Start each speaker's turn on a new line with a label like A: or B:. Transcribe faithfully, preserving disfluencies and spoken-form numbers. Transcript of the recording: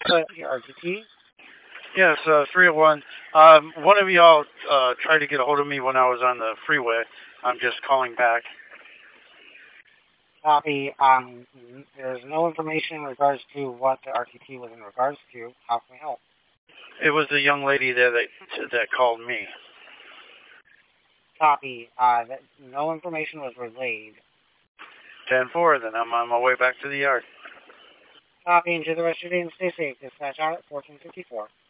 A: Uh, the R T T.
B: Yes, uh, three oh one. Um, one of y'all uh, tried to get a hold of me when I was on the freeway. I'm just calling back.
A: Copy. Um, there's no information in regards to what the R T T was in regards to. How can we help?
B: It was the young lady there that that called me.
A: Copy. Uh, that no information was relayed.
B: ten four, then I'm on my way back to the yard.
A: Copy. Enjoy the rest of your day and stay safe. Dispatch out at fourteen fifty-four.